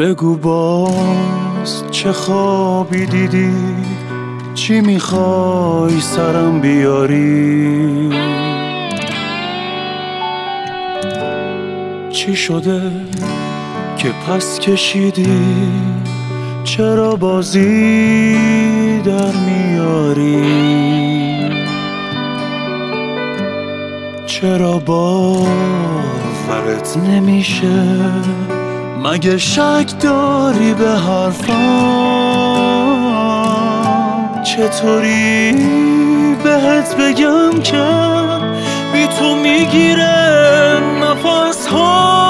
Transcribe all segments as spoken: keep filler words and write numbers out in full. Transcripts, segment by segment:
بگو باز چه خوابی دیدی، چی میخوای سرم بیاری؟ چی شده که پس کشیدی، چرا بازی در میاری؟ چرا باورت نمیشه؟ مگه شک داری به حرفام؟ چطوری بهت بگم که بی تو میگیره نفس ها؟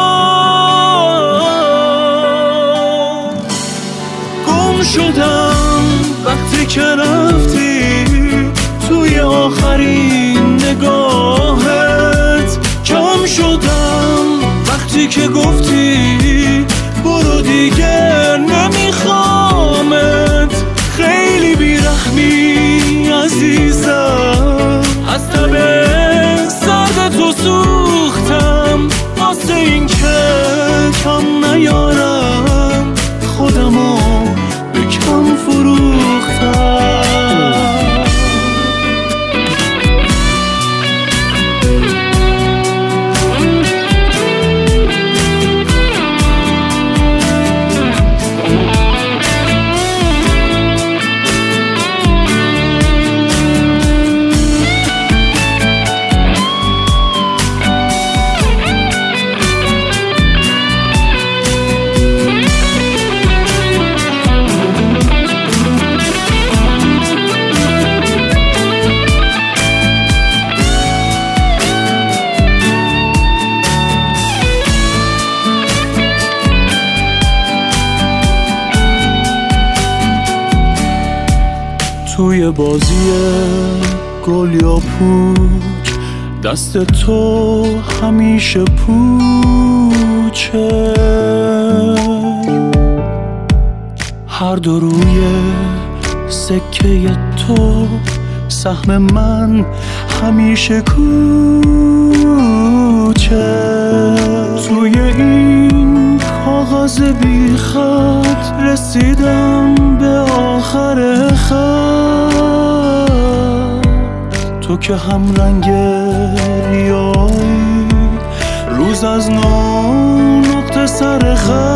گم شدم وقتی که رفتی، توی آخرین نگاهت کم شدم وقتی که گفتی برو دیگه نمیخوامت. خیلی بیرحمی عزیزم، از تب سرد تو سوختم، واسه این که کم نیارم خودمو به کم فروختم. توی بازی گل یا پوچ، دست تو همیشه پوچه. هر دو روی سکه تو سهم من همیشه کوچه. توی این کاغذ بی خط رسیدم به آخر خط، تو که هم رنگ ریایی، روز از نو نقطه سر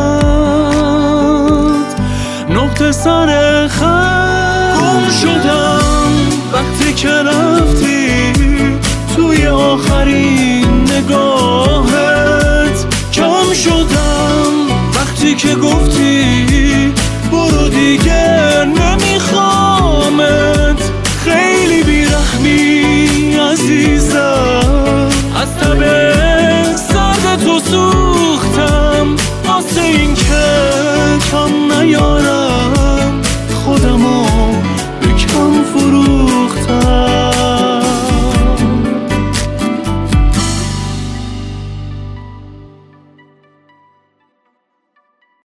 خط، نقطه سر خط. گم شدم وقتی که رفتی، توی آخرین نگاهت کم شدم وقتی که گفتی برو دیگه نمیخوامت. خیلی بیرحمی عزیزم، از تب سرد تو سوختم، واسه این که کم نیارم